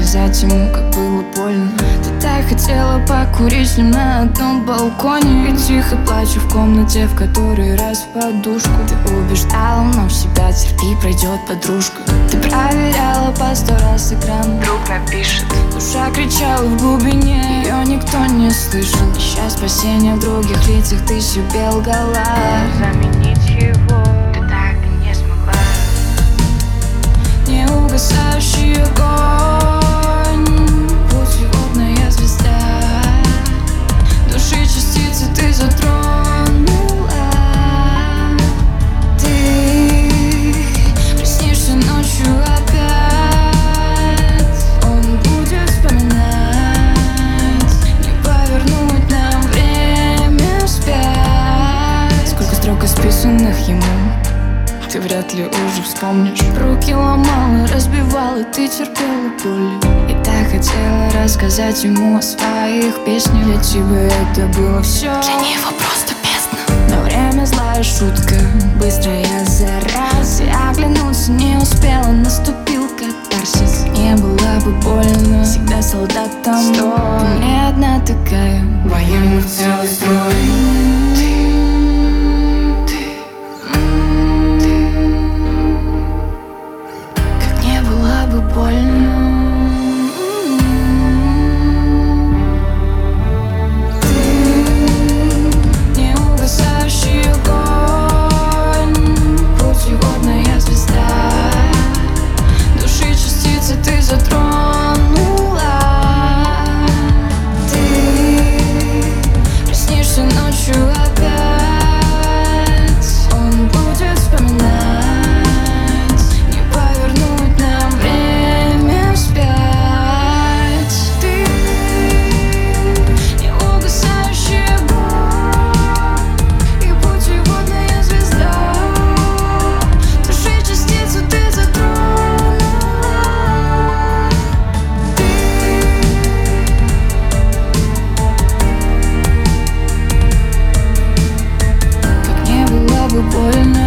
рассказать ему, как было больно. Ты так хотела покурить с ним на одном балконе, и тихо плачу в комнате, в которой раз в подушку. Ты убеждала, но себя терпи, пройдет подружка. Ты проверяла по 100 раз экран, вдруг напишет. Душа кричала в глубине, ее никто не слышал. Ища спасения в других лицах, ты себе лгала. Заменить его ты так и не смогла. Неугасающий огонь, путеводная звезда. Души частицы ты затронула. Ты приснишься ночью опять. Он будет вспоминать. Не повернуть нам время вспять. Сколько строк исписанных ему ты вряд ли уже вспомнишь. Руки ломала, разбивала, ты терпела боль. И так хотела рассказать ему о своих песнях. Для тебя это было все, Для него просто бездна. но время злая шутка, быстрая зараза. И оглянуться не успела, наступил катарсис. Не было бы больно, всегда солдатом. Стой, не одна такая, Военный целый строй. больно. Ты неугасающий огонь, путеводная звезда. Души частицы ты затронула. Ты приснишься ночью опять. Он будет вспоминать. Больно.